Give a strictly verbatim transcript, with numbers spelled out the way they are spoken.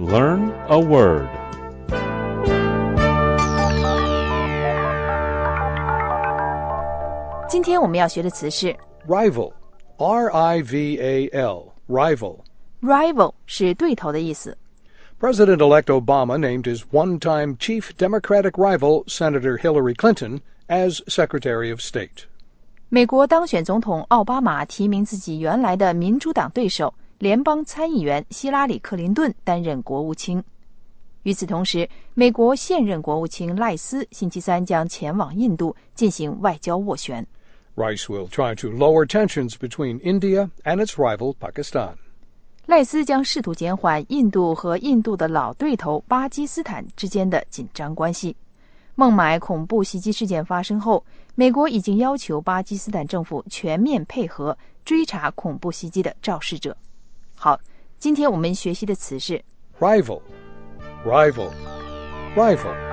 Learn a word. 今天我们要学的词是 Rival, R I V A L, rival. rival 是对头的意思。 President-elect Obama named his one-time chief Democratic rival, Senator Hillary Clinton, as Secretary of State. 美国当选总统奥巴马提名自己原来的民主党对手联邦参议员希拉里·克林顿担任国务卿。与此同时，美国现任国务卿赖斯星期三将前往印度进行外交斡旋。 Rice will try to lower tensions between India and its rival, Pakistan. 赖斯将试图减缓印度和印度的老对头巴基斯坦之间的紧张关系。孟买恐怖袭击事件发生后，美国已经要求巴基斯坦政府全面配合追查恐怖袭击的肇事者。好，今天我们学习的词是 Rival, rival, rival.